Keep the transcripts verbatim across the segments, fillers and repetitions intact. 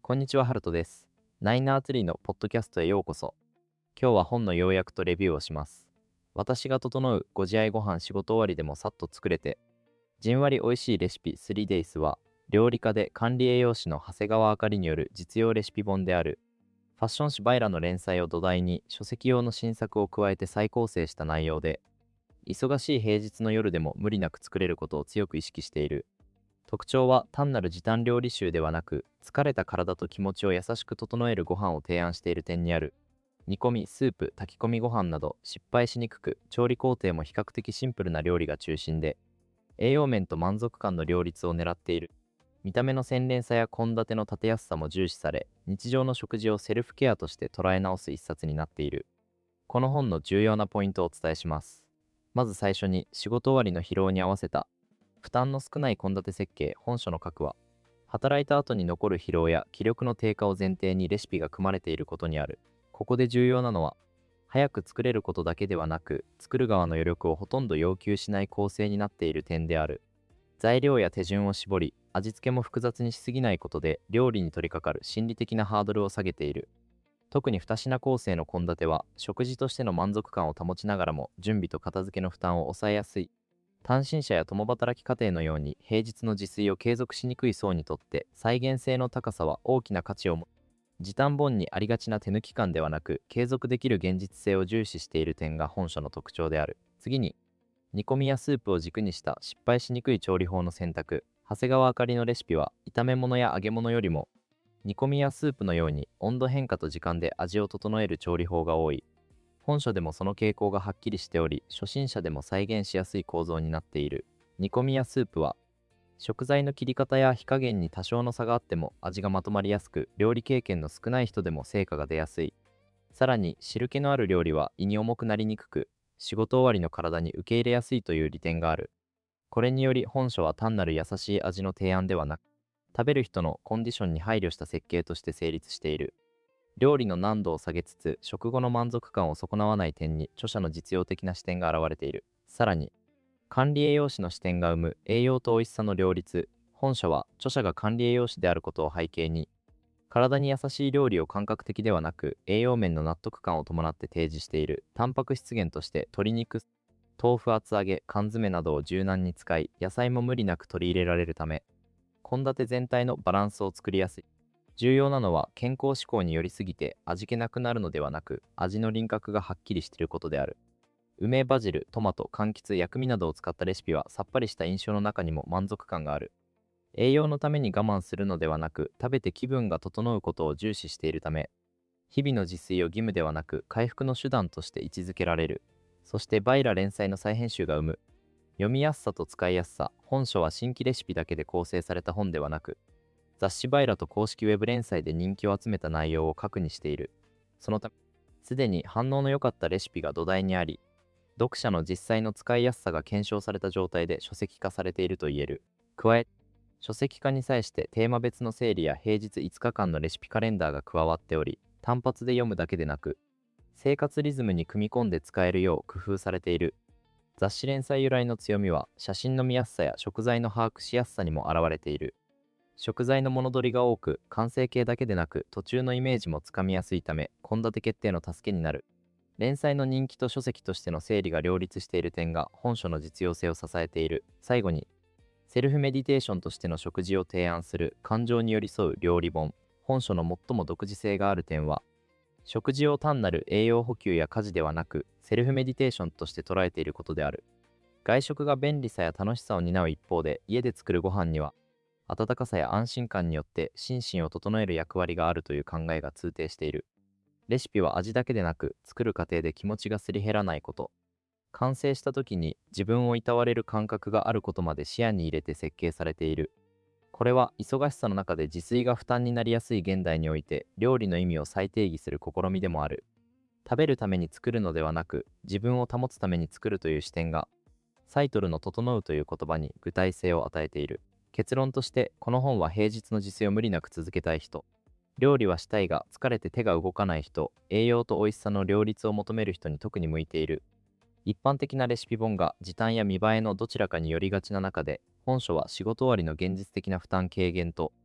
こんにちは、ハルトです。ナインアーツリーのポッドキャストへようこそ。今日は本の要約とレビューをします。私が整うご自愛ご飯仕事終わりでもさっと作れて、じんわり美味しいレシピ スリーデイズ は、料理家で管理栄養士の長谷川あかりによる実用レシピ本である。ファッション誌バイラの連載を土台に書籍用の新作を加えて再構成した内容で、忙しい平日の夜でも無理なく作れることを強く意識している。特徴は単なる時短料理集ではなく、疲れた体と気持ちを優しく整えるご飯を提案している点にある。煮込み、スープ、炊き込みご飯など失敗しにくく、調理工程も比較的シンプルな料理が中心で、栄養面と満足感の両立を狙っている。見た目の洗練さや献立の立てやすさも重視され、日常の食事をセルフケアとして捉え直す一冊になっている。この本の重要なポイントをお伝えします。まず最初に、仕事終わりの疲労に合わせた負担の少ない献立設計本書の核は、働いた後に残る疲労や気力の低下を前提にレシピが組まれていることにある。ここで重要なのは、早く作れることだけではなく、作る側の余力をほとんど要求しない構成になっている点である。材料や手順を絞り、味付けも複雑にしすぎないことで、料理に取り掛かる心理的なハードルを下げている。特にに品構成の献立は、食事としての満足感を保ちながらも、準備と片付けの負担を抑えやすい。単身者や共働き家庭のように平日の自炊を継続しにくい層にとって再現性の高さは大きな価値を持つ。時短本にありがちな手抜き感ではなく、継続できる現実性を重視している点が本書の特徴である。次に、煮込みやスープを軸にした失敗しにくい調理法の選択。長谷川あかりのレシピは、炒め物や揚げ物よりも煮込みやスープのように温度変化と時間で味を整える調理法が多い。本書でもその傾向がはっきりしており、初心者でも再現しやすい構造になっている。煮込みやスープは、食材の切り方や火加減に多少の差があっても味がまとまりやすく、料理経験の少ない人でも成果が出やすい。さらに、汁気のある料理は胃に重くなりにくく、仕事終わりの体に受け入れやすいという利点がある。これにより本書は単なる優しい味の提案ではなく、食べる人のコンディションに配慮した設計として成立している。料理の難度を下げつつ、食後の満足感を損なわない点に著者の実用的な視点が現れている。さらに、管理栄養士の視点が生む栄養と美味しさの両立。本書は著者が管理栄養士であることを背景に、体に優しい料理を感覚的ではなく、栄養面の納得感を伴って提示している。タンパク質源として鶏肉、豆腐厚揚げ、缶詰などを柔軟に使い、野菜も無理なく取り入れられるため、献立全体のバランスを作りやすい。重要なのは、健康志向によりすぎて味気なくなるのではなく、味の輪郭がはっきりしていることである。梅、バジル、トマト、柑橘、薬味などを使ったレシピは、さっぱりした印象の中にも満足感がある。栄養のために我慢するのではなく、食べて気分が整うことを重視しているため、日々の自炊を義務ではなく回復の手段として位置づけられる。そしてバイラ連載の再編集が生む読みやすさと使いやすさ。本書は新規レシピだけで構成された本ではなく、雑誌バイラと公式ウェブ連載で人気を集めた内容を核にしている。そのため、すでに反応の良かったレシピが土台にあり、読者の実際の使いやすさが検証された状態で書籍化されていると言える。加え、書籍化に際してテーマ別の整理や平日いつかかんのレシピカレンダーが加わっており、単発で読むだけでなく、生活リズムに組み込んで使えるよう工夫されている。雑誌連載由来の強みは、写真の見やすさや食材の把握しやすさにも現れている。食材の物取りが多く、完成形だけでなく途中のイメージもつかみやすいため、献立決定の助けになる。連載の人気と書籍としての整理が両立している点が本書の実用性を支えている。最後に、セルフメディテーションとしての食事を提案する感情に寄り添う料理本。本書の最も独自性がある点は、食事を単なる栄養補給や家事ではなく、セルフメディテーションとして捉えていることである。外食が便利さや楽しさを担う一方で、家で作るご飯には、温かさや安心感によって心身を整える役割があるという考えが通底している。レシピは味だけでなく、作る過程で気持ちがすり減らないこと、完成した時に自分をいたわれる感覚があることまで視野に入れて設計されている。これは忙しさの中で自炊が負担になりやすい現代において、料理の意味を再定義する試みでもある。食べるために作るのではなく、自分を保つために作るという視点が、サイトルの整うという言葉に具体性を与えている。結論として、この本は平日の自炊を無理なく続けたい人、料理はしたいが疲れて手が動かない人、栄養と美味しさの両立を求める人に特に向いている。一般的なレシピ本が時短や見栄えのどちらかによりがちな中で、本書は仕事終わりの現実的な負担軽減と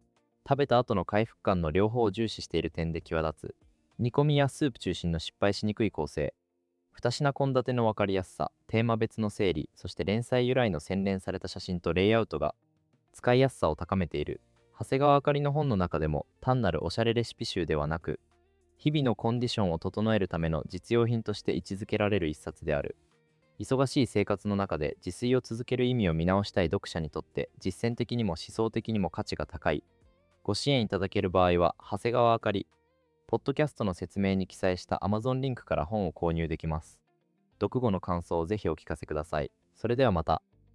食べた後の回復感の両方を重視している点で際立つ。煮込みやスープ中心の失敗しにくい構成。に品献立の分かりやすさ、テーマ別の整理、そして連載由来の洗練された写真とレイアウトが使いやすさを高めている。長谷川あかりの本の中でも単なるおしゃれレシピ集ではなく、日々のコンディションを整えるための実用品として位置づけられる一冊である。忙しい生活の中で自炊を続ける意味を見直したい読者にとって実践的にも思想的にも価値が高い。ご支援いただける場合は、長谷川あかり、ポッドキャストの説明に記載した Amazon リンクから本を購入できます。読後の感想をぜひお聞かせください。それではまた。